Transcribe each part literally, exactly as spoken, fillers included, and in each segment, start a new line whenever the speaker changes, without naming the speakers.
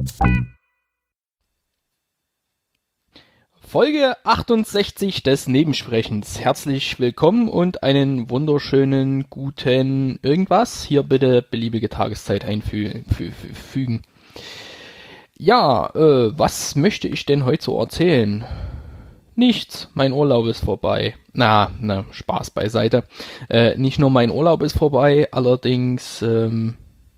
Folge achtundsechzig des Nebensprechens. Herzlich willkommen und einen wunderschönen guten irgendwas. Hier bitte beliebige Tageszeit einfügen. Ja, äh, was möchte ich denn heute so erzählen? Nichts. Mein Urlaub ist vorbei. Na, na, Spaß beiseite. Äh, nicht nur mein Urlaub ist vorbei, allerdings, ähm,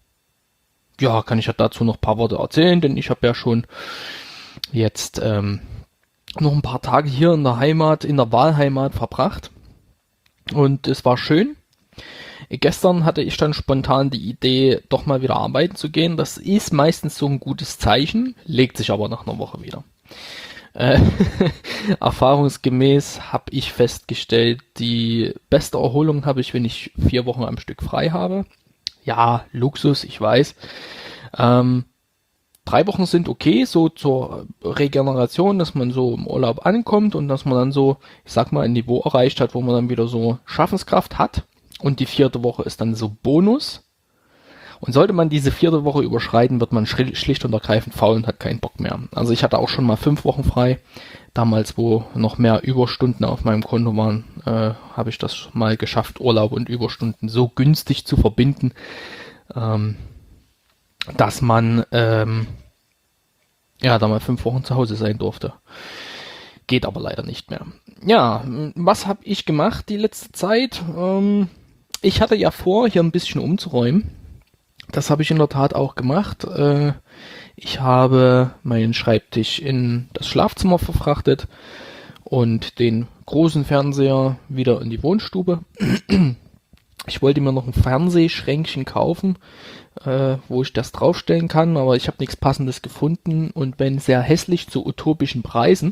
ja, kann ich ja dazu noch ein paar Worte erzählen, denn ich habe ja schon jetzt, ähm, noch ein paar Tage hier in der Heimat, in der Wahlheimat verbracht und es war schön. Gestern hatte ich dann spontan die Idee, doch mal wieder arbeiten zu gehen. Das ist meistens so ein gutes Zeichen, legt sich aber nach einer Woche wieder. Äh, erfahrungsgemäß habe ich festgestellt, die beste Erholung habe ich, wenn ich vier Wochen am Stück frei habe. Ja, Luxus, ich weiß. Ähm, Drei Wochen sind okay, so zur Regeneration, dass man so im Urlaub ankommt und dass man dann so, ich sag mal, ein Niveau erreicht hat, wo man dann wieder so Schaffenskraft hat. Und die vierte Woche ist dann so Bonus. Und sollte man diese vierte Woche überschreiten, wird man schlicht und ergreifend faul und hat keinen Bock mehr. Also ich hatte auch schon mal fünf Wochen frei. Damals, wo noch mehr Überstunden auf meinem Konto waren, äh, habe ich das mal geschafft, Urlaub und Überstunden so günstig zu verbinden, ähm, dass man ähm, ja da mal fünf Wochen zu Hause sein durfte. Geht aber leider nicht mehr. Ja, was habe ich gemacht die letzte Zeit? Ähm, ich hatte ja vor, hier ein bisschen umzuräumen. Das habe ich in der Tat auch gemacht. Äh, ich habe meinen Schreibtisch in das Schlafzimmer verfrachtet und den großen Fernseher wieder in die Wohnstube. Ich wollte mir noch ein Fernsehschränkchen kaufen, äh, wo ich das draufstellen kann, aber ich habe nichts Passendes gefunden und wenn sehr hässlich zu utopischen Preisen.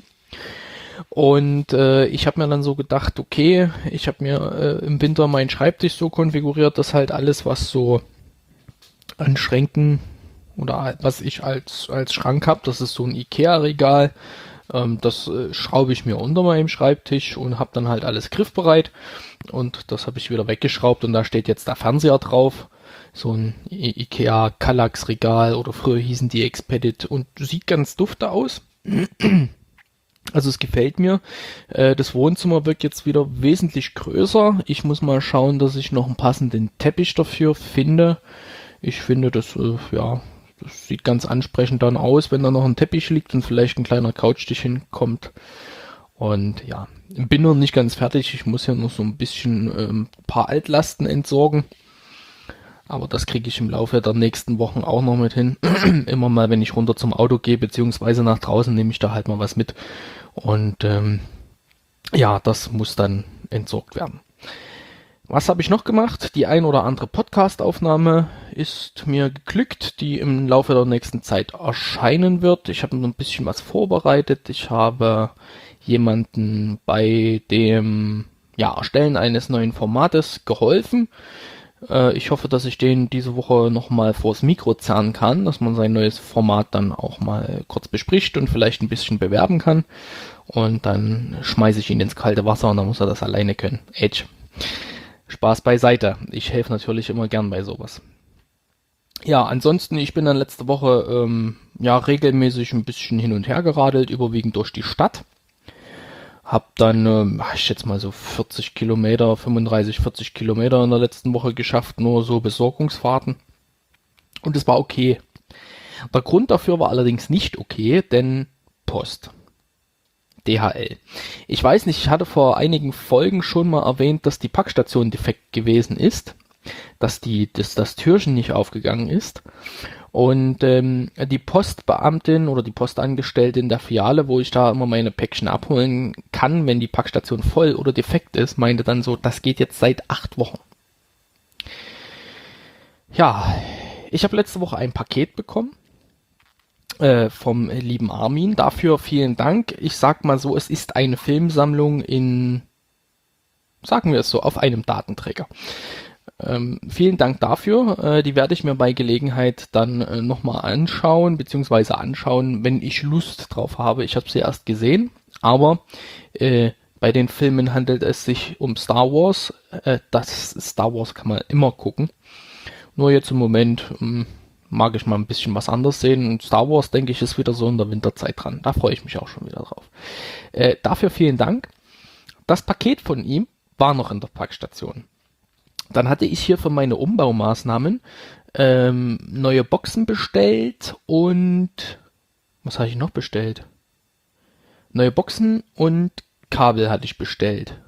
Und äh, ich habe mir dann so gedacht, okay, ich habe mir äh, im Winter meinen Schreibtisch so konfiguriert, dass halt alles, was so an Schränken oder was ich als, als Schrank habe, das ist so ein Ikea-Regal, ähm, das äh, schraube ich mir unter meinem Schreibtisch und habe dann halt alles griffbereit. Und das habe ich wieder weggeschraubt und da steht jetzt der Fernseher drauf. So ein I- Ikea Kallax Regal oder früher hießen die Expedit und sieht ganz dufte aus. Also es gefällt mir. Äh, das Wohnzimmer wird jetzt wieder wesentlich größer. Ich muss mal schauen, dass ich noch einen passenden Teppich dafür finde. Ich finde, das, äh, ja, das sieht ganz ansprechend dann aus, wenn da noch ein Teppich liegt und vielleicht ein kleiner Couchtisch hinkommt. Und ja, bin noch nicht ganz fertig. Ich muss ja noch so ein bisschen ein ähm, paar Altlasten entsorgen. Aber das kriege ich im Laufe der nächsten Wochen auch noch mit hin. Immer mal, wenn ich runter zum Auto gehe, beziehungsweise nach draußen, nehme ich da halt mal was mit. Und ähm, ja, das muss dann entsorgt werden. Was habe ich noch gemacht? Die ein oder andere Podcast-Aufnahme ist mir geglückt, die im Laufe der nächsten Zeit erscheinen wird. Ich habe noch ein bisschen was vorbereitet. Ich habe jemanden bei dem ja, Erstellen eines neuen Formates geholfen. Äh, ich hoffe, dass ich den diese Woche nochmal vors Mikro zerren kann, dass man sein neues Format dann auch mal kurz bespricht und vielleicht ein bisschen bewerben kann. Und dann schmeiße ich ihn ins kalte Wasser und dann muss er das alleine können. Edge. Spaß beiseite. Ich helfe natürlich immer gern bei sowas. Ja, ansonsten, ich bin dann letzte Woche ähm, ja regelmäßig ein bisschen hin und her geradelt, überwiegend durch die Stadt. Hab dann, ähm, ich schätze mal so vierzig Kilometer, fünfunddreißig, vierzig Kilometer in der letzten Woche geschafft, nur so Besorgungsfahrten. Und es war okay. Der Grund dafür war allerdings nicht okay, denn Post. D H L. Ich weiß nicht, ich hatte vor einigen Folgen schon mal erwähnt, dass die Packstation defekt gewesen ist, dass die, dass das Türchen nicht aufgegangen ist und ähm, die Postbeamtin oder die Postangestellte in der Filiale, wo ich da immer meine Päckchen abholen kann, wenn die Packstation voll oder defekt ist, meinte dann so, das geht jetzt seit acht Wochen. Ja, ich habe letzte Woche ein Paket bekommen. Äh, vom lieben Armin. Dafür vielen Dank. Ich sag mal so, es ist eine Filmsammlung in, sagen wir es so, auf einem Datenträger. Ähm, vielen Dank dafür. Äh, die werde ich mir bei Gelegenheit dann äh, nochmal anschauen, beziehungsweise anschauen, wenn ich Lust drauf habe. Ich habe sie erst gesehen, aber äh, bei den Filmen handelt es sich um Star Wars. Äh, das Star Wars kann man immer gucken. Nur jetzt im Moment, mh, mag ich mal ein bisschen was anderes sehen. Und Star Wars, denke ich, ist wieder so in der Winterzeit dran. Da freue ich mich auch schon wieder drauf. Äh, dafür vielen Dank. Das Paket von ihm war noch in der Packstation. Dann hatte ich hier für meine Umbaumaßnahmen ähm, neue Boxen bestellt und was habe ich noch bestellt? Neue Boxen und Kabel hatte ich bestellt.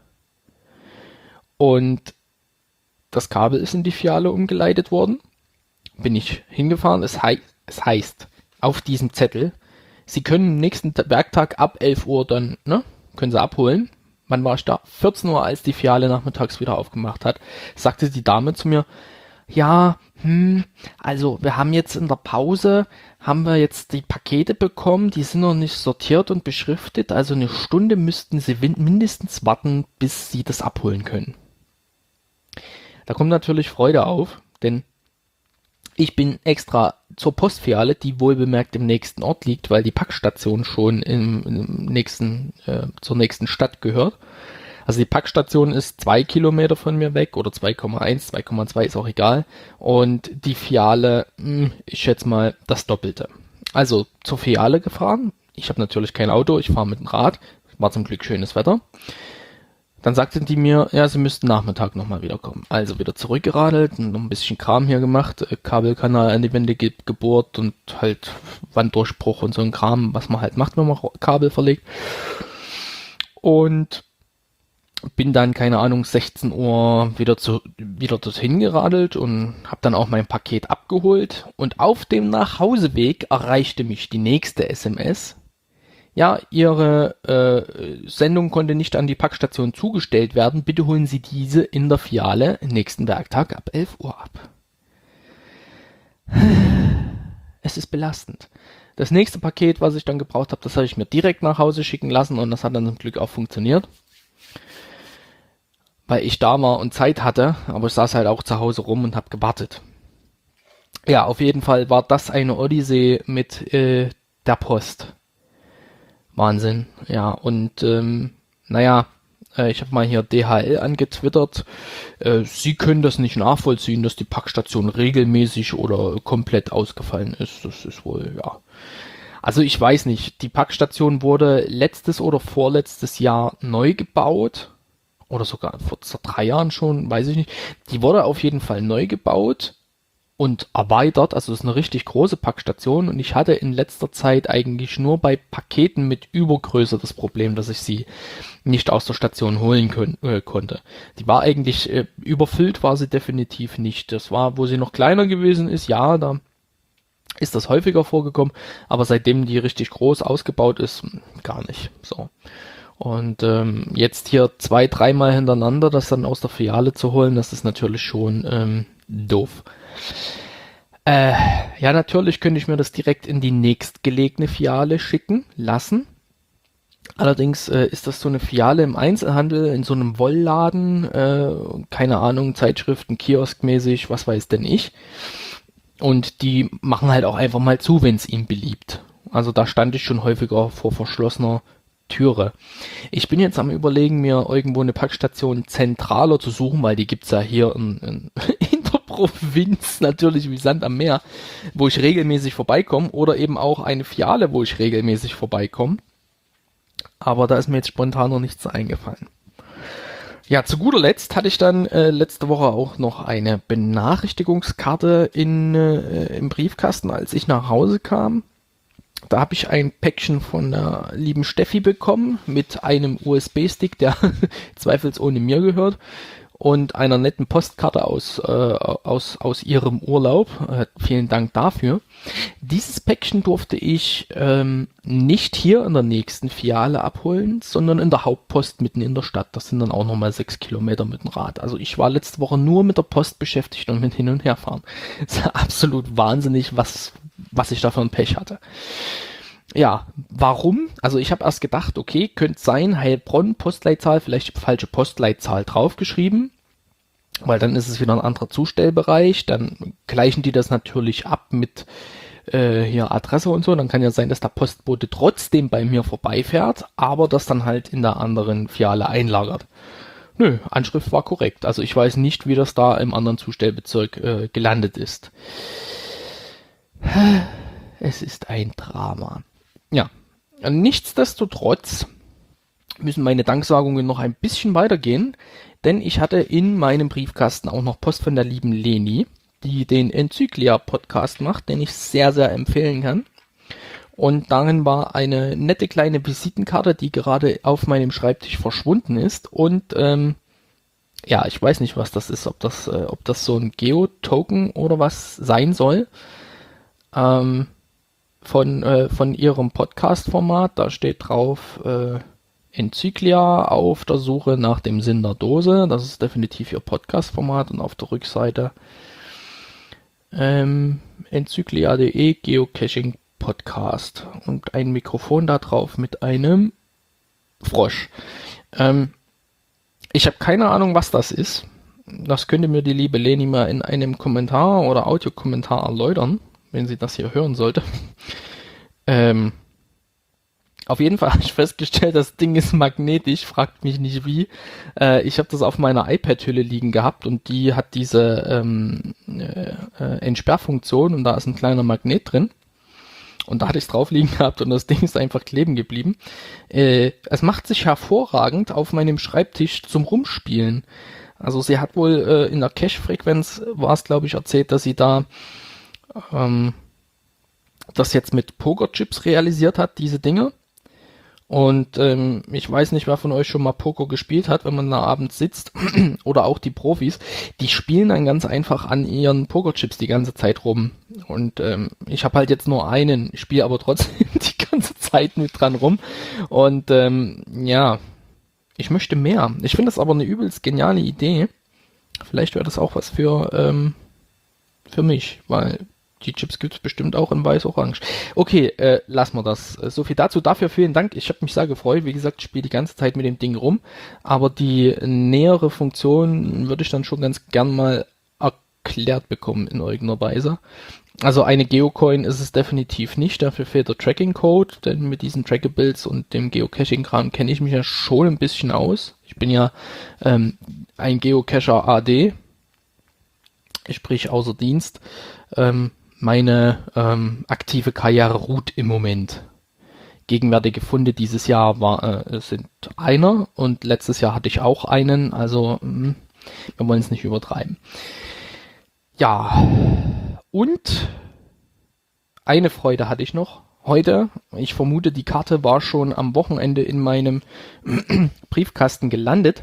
Und das Kabel ist in die Filiale umgeleitet worden. Bin ich hingefahren. Es, hei- es heißt auf diesem Zettel, Sie können nächsten Werktag ab elf Uhr dann, ne, können Sie abholen. Wann war ich da? vierzehn Uhr, als die Filiale nachmittags wieder aufgemacht hat, sagte die Dame zu mir, ja, hm, also wir haben jetzt in der Pause, haben wir jetzt die Pakete bekommen, die sind noch nicht sortiert und beschriftet, also eine Stunde müssten Sie win- mindestens warten, bis Sie das abholen können. Da kommt natürlich Freude auf, denn ich bin extra zur Postfiliale, die wohlbemerkt im nächsten Ort liegt, weil die Packstation schon im, im nächsten, äh, zur nächsten Stadt gehört. Also die Packstation ist zwei Kilometer von mir weg oder zwei Komma eins, zwei Komma zwei ist auch egal. Und die Filiale, mh, ich schätze mal, das Doppelte. Also zur Filiale gefahren. Ich habe natürlich kein Auto, ich fahre mit dem Rad. War zum Glück schönes Wetter. Dann sagten die mir, ja, sie müssten Nachmittag nochmal wiederkommen. Also wieder zurückgeradelt, noch ein bisschen Kram hier gemacht, äh, Kabelkanal an die Wände ge- gebohrt und halt Wanddurchbruch und so ein Kram, was man halt macht, wenn man Kabel verlegt. Und bin dann, keine Ahnung, sechzehn Uhr wieder zu, wieder dorthin geradelt und habe dann auch mein Paket abgeholt. Und auf dem Nachhauseweg erreichte mich die nächste S M S. Ja, Ihre äh, Sendung konnte nicht an die Packstation zugestellt werden. Bitte holen Sie diese in der Filiale nächsten Werktag ab elf Uhr ab. Es ist belastend. Das nächste Paket, was ich dann gebraucht habe, das habe ich mir direkt nach Hause schicken lassen und das hat dann zum Glück auch funktioniert. Weil ich da war und Zeit hatte, aber ich saß halt auch zu Hause rum und habe gewartet. Ja, auf jeden Fall war das eine Odyssee mit äh, der Post. Wahnsinn, ja, und ähm, naja, äh, ich habe mal hier D H L angetwittert, äh, sie können das nicht nachvollziehen, dass die Packstation regelmäßig oder komplett ausgefallen ist, das ist wohl, ja. Also ich weiß nicht, die Packstation wurde letztes oder vorletztes Jahr neu gebaut, oder sogar vor drei Jahren schon, weiß ich nicht, die wurde auf jeden Fall neu gebaut und erweitert, also es ist eine richtig große Packstation und ich hatte in letzter Zeit eigentlich nur bei Paketen mit Übergröße das Problem, dass ich sie nicht aus der Station holen können, äh, konnte. Die war eigentlich, äh, überfüllt war sie definitiv nicht. Das war, wo sie noch kleiner gewesen ist, ja, da ist das häufiger vorgekommen, aber seitdem die richtig groß ausgebaut ist, gar nicht. So. Und ähm, jetzt hier zwei, dreimal hintereinander das dann aus der Filiale zu holen, das ist natürlich schon ähm, doof. Äh, ja, natürlich könnte ich mir das direkt in die nächstgelegene Filiale schicken lassen. Allerdings äh, ist das so eine Filiale im Einzelhandel, in so einem Wollladen, äh, keine Ahnung, Zeitschriften, Kioskmäßig, was weiß denn ich. Und die machen halt auch einfach mal zu, wenn es ihnen beliebt. Also da stand ich schon häufiger vor verschlossener Türe. Ich bin jetzt am Überlegen, mir irgendwo eine Packstation zentraler zu suchen, weil die gibt's ja hier in, in, in der Provinz natürlich wie Sand am Meer, wo ich regelmäßig vorbeikomme, oder eben auch eine Filiale, wo ich regelmäßig vorbeikomme. Aber da ist mir jetzt spontan noch nichts eingefallen. Ja, zu guter Letzt hatte ich dann äh, letzte Woche auch noch eine Benachrichtigungskarte in, äh, im Briefkasten, als ich nach Hause kam. Da habe ich ein Päckchen von der lieben Steffi bekommen mit einem U S B-Stick, der zweifelsohne mir gehört, und einer netten Postkarte aus, äh, aus, aus ihrem Urlaub. Äh, vielen Dank dafür. Dieses Päckchen durfte ich ähm, nicht hier in der nächsten Filiale abholen, sondern in der Hauptpost mitten in der Stadt. Das sind dann auch nochmal sechs Kilometer mit dem Rad. Also ich war letzte Woche nur mit der Post beschäftigt und mit hin und her fahren. Das ist absolut wahnsinnig, was, was ich da für ein Pech hatte. Ja, warum? Also ich habe erst gedacht, okay, könnte sein, Heilbronn, Postleitzahl, vielleicht die falsche Postleitzahl draufgeschrieben, weil dann ist es wieder ein anderer Zustellbereich, dann gleichen die das natürlich ab mit äh, hier Adresse und so, dann kann ja sein, dass der Postbote trotzdem bei mir vorbeifährt, aber das dann halt in der anderen Filiale einlagert. Nö, Anschrift war korrekt, also ich weiß nicht, wie das da im anderen Zustellbezirk äh, gelandet ist. Es ist ein Drama. Ja, nichtsdestotrotz müssen meine Danksagungen noch ein bisschen weitergehen, denn ich hatte in meinem Briefkasten auch noch Post von der lieben Leni, die den Enzyklia-Podcast macht, den ich sehr, sehr empfehlen kann. Und darin war eine nette kleine Visitenkarte, die gerade auf meinem Schreibtisch verschwunden ist. Und ähm, ja, ich weiß nicht, was das ist, ob das, äh, ob das so ein Geo-Token oder was sein soll. Ähm, von, äh, von ihrem Podcast-Format. Da steht drauf äh, Enzyklia auf der Suche nach dem Sinn der Dose. Das ist definitiv ihr Podcast-Format. Und auf der Rückseite ähm, enzyklia punkt de Geocaching Podcast und ein Mikrofon da drauf mit einem Frosch. Ähm, ich habe keine Ahnung, was das ist. Das könnte mir die liebe Leni mal in einem Kommentar oder Audiokommentar erläutern, wenn sie das hier hören sollte. ähm, auf jeden Fall habe ich festgestellt, das Ding ist magnetisch, fragt mich nicht wie. Äh, ich habe das auf meiner iPad-Hülle liegen gehabt und die hat diese ähm, äh, äh, Entsperrfunktion und da ist ein kleiner Magnet drin. Und da hatte ich es drauf liegen gehabt und das Ding ist einfach kleben geblieben. Äh, es macht sich hervorragend auf meinem Schreibtisch zum Rumspielen. Also sie hat wohl äh, in der Cache-Frequenz, war es glaube ich erzählt, dass sie da ähm, das jetzt mit Pokerchips realisiert hat, diese Dinge. Und ähm, ich weiß nicht, wer von euch schon mal Poker gespielt hat, wenn man da abends sitzt, oder auch die Profis, die spielen dann ganz einfach an ihren Pokerchips die ganze Zeit rum. Und ähm, ich habe halt jetzt nur einen, spiele aber trotzdem die ganze Zeit mit dran rum. Und ähm, ja, ich möchte mehr. Ich finde das aber eine übelst geniale Idee. Vielleicht wäre das auch was für, ähm, für mich, weil die Chips gibt es bestimmt auch in weiß-orange. Okay, äh, lassen wir das. So viel dazu. Dafür vielen Dank. Ich habe mich sehr gefreut. Wie gesagt, ich spiele die ganze Zeit mit dem Ding rum. Aber die nähere Funktion würde ich dann schon ganz gern mal erklärt bekommen in irgendeiner Weise. Also eine Geocoin ist es definitiv nicht. Dafür fehlt der Tracking-Code. Denn mit diesen Trackables und dem Geocaching-Kram kenne ich mich ja schon ein bisschen aus. Ich bin ja ähm, ein Geocacher A D. Sprich außer Dienst. Ähm, Meine ähm, aktive Karriere ruht im Moment. Gegenwärtige Funde dieses Jahr war, äh, sind einer und letztes Jahr hatte ich auch einen, also mh, wir wollen es nicht übertreiben. Ja, und eine Freude hatte ich noch heute. Ich vermute, die Karte war schon am Wochenende in meinem Briefkasten gelandet.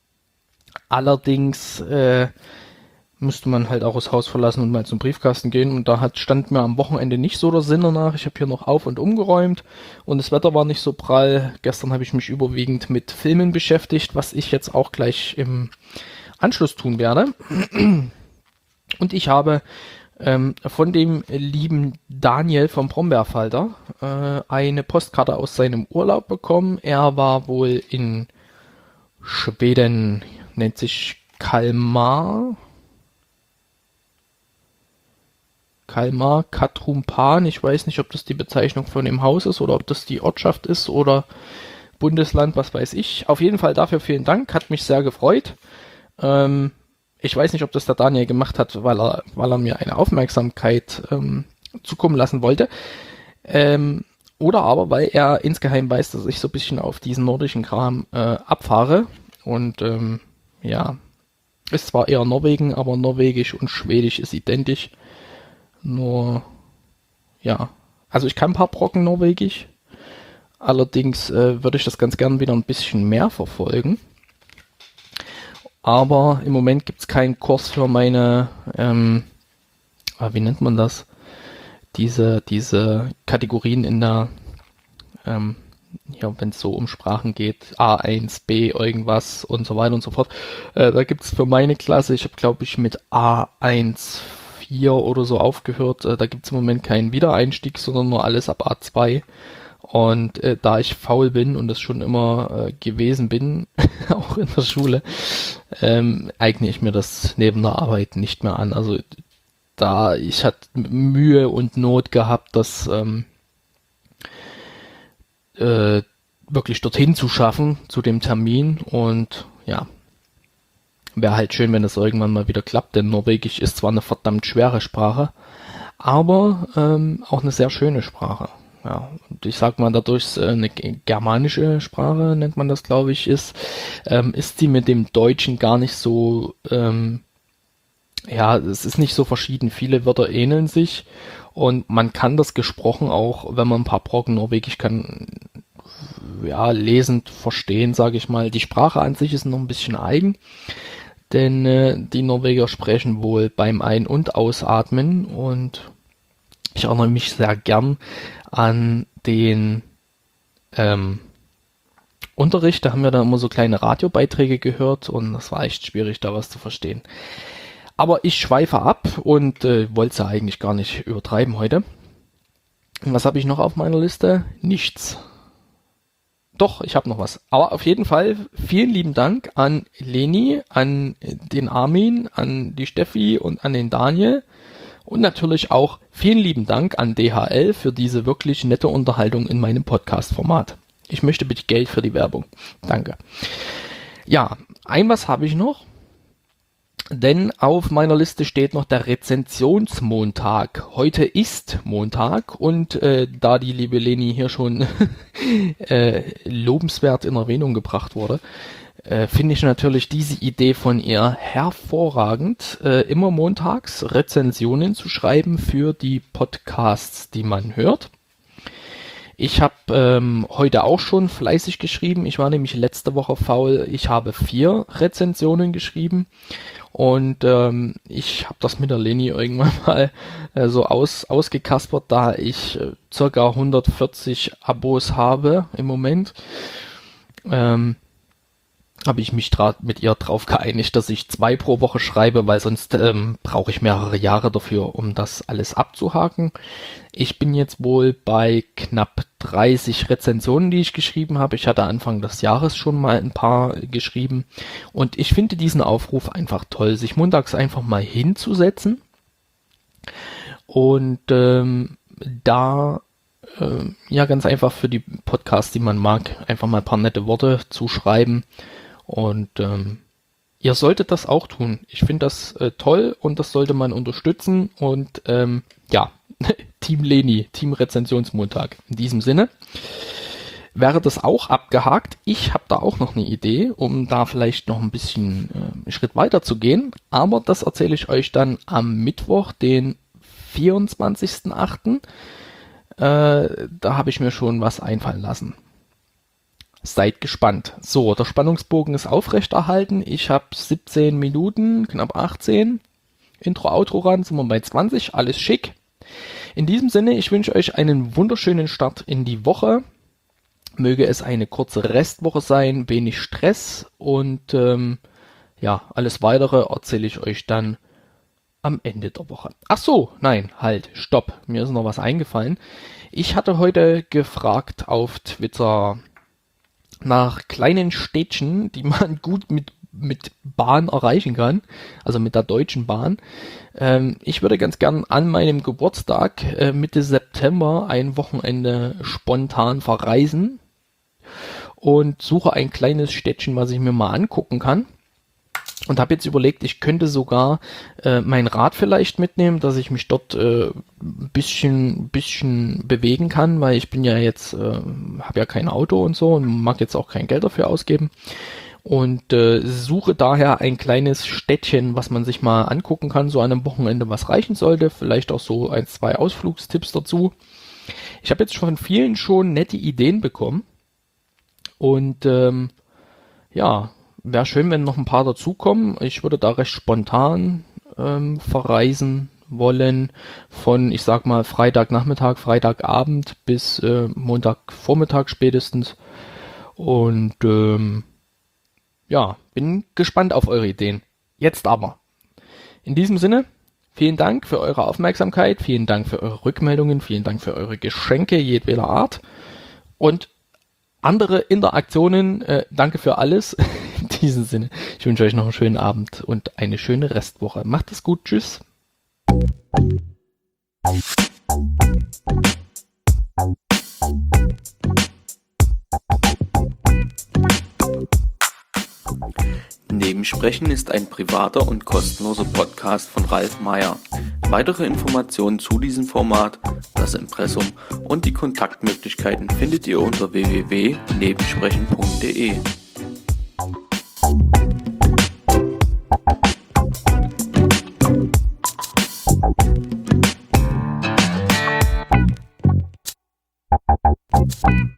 Allerdings äh, müsste man halt auch das Haus verlassen und mal zum Briefkasten gehen. Und da hat, stand mir am Wochenende nicht so der Sinn danach. Ich habe hier noch auf- und umgeräumt und das Wetter war nicht so prall. Gestern habe ich mich überwiegend mit Filmen beschäftigt, was ich jetzt auch gleich im Anschluss tun werde. Und ich habe ähm, von dem lieben Daniel vom Brombeerfalter äh, eine Postkarte aus seinem Urlaub bekommen. Er war wohl in Schweden, nennt sich Kalmar. Kalmar Katrumpan, ich weiß nicht, ob das die Bezeichnung von dem Haus ist oder ob das die Ortschaft ist oder Bundesland, was weiß ich. Auf jeden Fall dafür vielen Dank, hat mich sehr gefreut. Ähm, ich weiß nicht, ob das der Daniel gemacht hat, weil er, weil er mir eine Aufmerksamkeit ähm, zukommen lassen wollte. Ähm, oder aber, weil er insgeheim weiß, dass ich so ein bisschen auf diesen nordischen Kram äh, abfahre. Und ähm, ja, ist zwar eher Norwegen, aber Norwegisch und Schwedisch ist identisch. Nur, ja, also ich kann ein paar Brocken Norwegisch, allerdings äh, würde ich das ganz gern wieder ein bisschen mehr verfolgen. Aber im Moment gibt es keinen Kurs für meine, ähm, wie nennt man das? Diese, diese Kategorien in der, ähm, ja, wenn es so um Sprachen geht, A eins, B, irgendwas und so weiter und so fort. Äh, da gibt es für meine Klasse, ich habe glaube ich mit A eins vier oder so aufgehört. Äh, da gibt es im Moment keinen Wiedereinstieg, sondern nur alles ab A zwei. Und äh, da ich faul bin und das schon immer äh, gewesen bin, auch in der Schule, ähm, eigne ich mir das neben der Arbeit nicht mehr an. Also da ich hatte Mühe und Not gehabt, das ähm, äh, wirklich dorthin zu schaffen, zu dem Termin. Und ja, wäre halt schön, wenn das irgendwann mal wieder klappt, denn Norwegisch ist zwar eine verdammt schwere Sprache, aber ähm, auch eine sehr schöne Sprache. Ja, und ich sag mal, dadurch es äh, eine germanische Sprache, nennt man das, glaube ich, ist, ähm, ist sie mit dem Deutschen gar nicht so, ähm, ja, es ist nicht so verschieden. Viele Wörter ähneln sich und man kann das gesprochen auch, wenn man ein paar Brocken Norwegisch kann, ja, lesend verstehen, sage ich mal. Die Sprache an sich ist noch ein bisschen eigen, denn äh, die Norweger sprechen wohl beim Ein- und Ausatmen und ich erinnere mich sehr gern an den ähm, Unterricht, da haben wir dann immer so kleine Radiobeiträge gehört und das war echt schwierig, da was zu verstehen. Aber ich schweife ab und äh, wollte es ja eigentlich gar nicht übertreiben heute. Und was habe ich noch auf meiner Liste? Nichts. Doch, ich habe noch was. Aber auf jeden Fall vielen lieben Dank an Leni, an den Armin, an die Steffi und an den Daniel. Und natürlich auch vielen lieben Dank an D H L für diese wirklich nette Unterhaltung in meinem Podcast-Format. Ich möchte bitte Geld für die Werbung. Danke. Ja, ein was habe ich noch. Denn auf meiner Liste steht noch der Rezensionsmontag. Heute ist Montag und äh, da die liebe Leni hier schon äh, lobenswert in Erwähnung gebracht wurde, äh, finde ich natürlich diese Idee von ihr hervorragend, äh, immer montags Rezensionen zu schreiben für die Podcasts, die man hört. Ich habe ähm, heute auch schon fleißig geschrieben. Ich war nämlich letzte Woche faul. Ich habe vier Rezensionen geschrieben. Und ähm, ich habe das mit der Leni irgendwann mal äh, so aus, ausgekaspert, da ich äh, circa hundertvierzig Abos habe im Moment. Ähm, habe ich mich mit ihr drauf geeinigt, dass ich zwei pro Woche schreibe, weil sonst ähm, brauche ich mehrere Jahre dafür, um das alles abzuhaken. Ich bin jetzt wohl bei knapp dreißig Rezensionen, die ich geschrieben habe. Ich hatte Anfang des Jahres schon mal ein paar geschrieben und ich finde diesen Aufruf einfach toll, sich montags einfach mal hinzusetzen und ähm, da äh, ja ganz einfach für die Podcasts, die man mag, einfach mal ein paar nette Worte zu schreiben. Und ähm, ihr solltet das auch tun. Ich finde das äh, toll und das sollte man unterstützen. Und ähm, ja, Team Leni, Team Rezensionsmontag. In diesem Sinne wäre das auch abgehakt. Ich habe da auch noch eine Idee, um da vielleicht noch ein bisschen äh, einen Schritt weiter zu gehen. Aber das erzähle ich euch dann am Mittwoch, den vierundzwanzigsten achten Äh, da habe ich mir schon was einfallen lassen. Seid gespannt. So, der Spannungsbogen ist aufrechterhalten. Ich habe siebzehn Minuten, knapp achtzehn. Intro, Outro ran, sind wir bei zwanzig. Alles schick. In diesem Sinne, ich wünsche euch einen wunderschönen Start in die Woche. Möge es eine kurze Restwoche sein, wenig Stress und ähm, ja, alles Weitere erzähle ich euch dann am Ende der Woche. Ach so, nein, halt, stopp. Mir ist noch was eingefallen. Ich hatte heute gefragt auf Twitter nach kleinen Städtchen, die man gut mit, mit Bahn erreichen kann, also mit der Deutschen Bahn. Ähm, ich würde ganz gern an meinem Geburtstag äh, Mitte September ein Wochenende spontan verreisen und suche ein kleines Städtchen, was ich mir mal angucken kann. Und habe jetzt überlegt, ich könnte sogar äh, mein Rad vielleicht mitnehmen, dass ich mich dort äh, ein bisschen, bisschen bewegen kann, weil ich bin ja jetzt, äh, habe ja kein Auto und so und mag jetzt auch kein Geld dafür ausgeben. Und äh, suche daher ein kleines Städtchen, was man sich mal angucken kann, so an einem Wochenende, was reichen sollte. Vielleicht auch so ein, zwei Ausflugstipps dazu. Ich habe jetzt von vielen schon nette Ideen bekommen. Und ähm, ja, wäre schön, wenn noch ein paar dazukommen. Ich würde da recht spontan ähm, verreisen wollen. Von, ich sag mal, Freitagnachmittag, Freitagabend bis äh, Montagvormittag spätestens. Und ähm, ja, bin gespannt auf eure Ideen. Jetzt aber. In diesem Sinne, vielen Dank für eure Aufmerksamkeit, vielen Dank für eure Rückmeldungen, vielen Dank für eure Geschenke jedweder Art. Und andere Interaktionen, äh, danke für alles. In diesem Sinne, ich wünsche euch noch einen schönen Abend und eine schöne Restwoche. Macht es gut, tschüss. Nebensprechen ist ein privater und kostenloser Podcast von Ralf Meyer.
Weitere Informationen zu diesem Format, das Impressum und die Kontaktmöglichkeiten findet ihr unter w w w punkt nebensprechen punkt de.